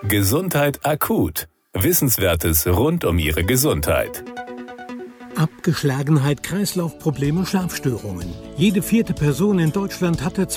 Gesundheit akut. Wissenswertes rund um Ihre Gesundheit. Abgeschlagenheit, Kreislaufprobleme, Schlafstörungen. Jede 4. Person in Deutschland hatte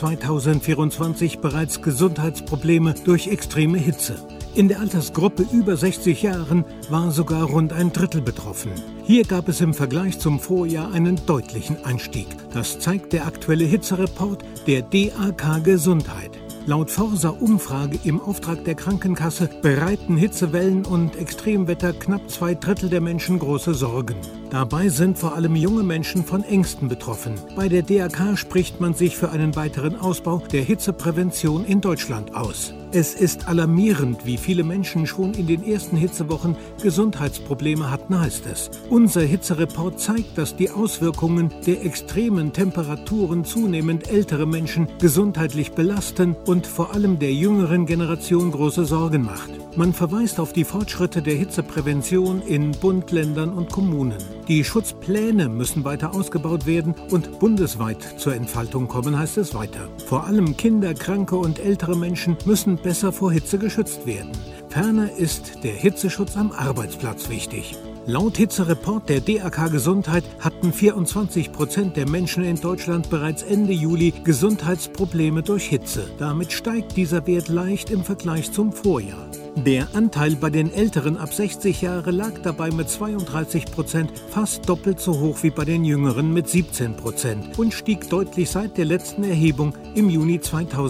2024 bereits Gesundheitsprobleme durch extreme Hitze. In der Altersgruppe über 60 Jahren war sogar rund ein Drittel betroffen. Hier gab es im Vergleich zum Vorjahr einen deutlichen Anstieg. Das zeigt der aktuelle Hitzereport der DAK Gesundheit. Laut Forsa-Umfrage im Auftrag der Krankenkasse bereiten Hitzewellen und Extremwetter knapp 2 Drittel der Menschen große Sorgen. Dabei sind vor allem junge Menschen von Ängsten betroffen. Bei der DAK spricht man sich für einen weiteren Ausbau der Hitzeprävention in Deutschland aus. Es ist alarmierend, wie viele Menschen schon in den ersten Hitzewochen Gesundheitsprobleme hatten, heißt es. Unser Hitzereport zeigt, dass die Auswirkungen der extremen Temperaturen zunehmend ältere Menschen gesundheitlich belasten und vor allem der jüngeren Generation große Sorgen macht. Man verweist auf die Fortschritte der Hitzeprävention in Bund, Ländern und Kommunen. Die Schutzpläne müssen weiter ausgebaut werden und bundesweit zur Entfaltung kommen, heißt es weiter. Vor allem Kinder, Kranke und ältere Menschen müssen besser vor Hitze geschützt werden. Ferner ist der Hitzeschutz am Arbeitsplatz wichtig. Laut Hitzereport der DAK Gesundheit hatten 24% der Menschen in Deutschland bereits Ende Juli Gesundheitsprobleme durch Hitze. Damit steigt dieser Wert leicht im Vergleich zum Vorjahr. Der Anteil bei den Älteren ab 60 Jahre lag dabei mit 32% fast doppelt so hoch wie bei den Jüngeren mit 17% und stieg deutlich seit der letzten Erhebung im Juni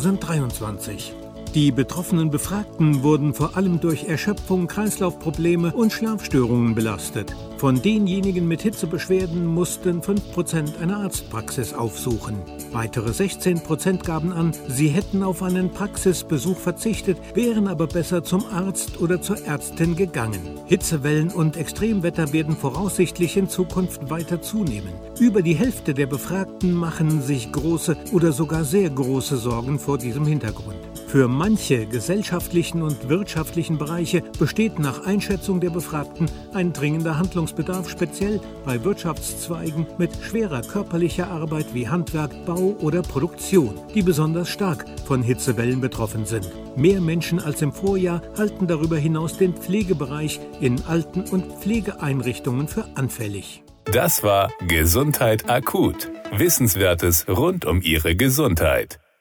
2023. Die betroffenen Befragten wurden vor allem durch Erschöpfung, Kreislaufprobleme und Schlafstörungen belastet. Von denjenigen mit Hitzebeschwerden mussten 5% eine Arztpraxis aufsuchen. Weitere 16% gaben an, sie hätten auf einen Praxisbesuch verzichtet, wären aber besser zum Arzt oder zur Ärztin gegangen. Hitzewellen und Extremwetter werden voraussichtlich in Zukunft weiter zunehmen. Über die Hälfte der Befragten machen sich große oder sogar sehr große Sorgen vor diesem Hintergrund. Für manche gesellschaftlichen und wirtschaftlichen Bereiche besteht nach Einschätzung der Befragten ein dringender Handlungsbedarf, speziell bei Wirtschaftszweigen mit schwerer körperlicher Arbeit wie Handwerk, Bau oder Produktion, die besonders stark von Hitzewellen betroffen sind. Mehr Menschen als im Vorjahr halten darüber hinaus den Pflegebereich in Alten- und Pflegeeinrichtungen für anfällig. Das war Gesundheit akut. Wissenswertes rund um Ihre Gesundheit.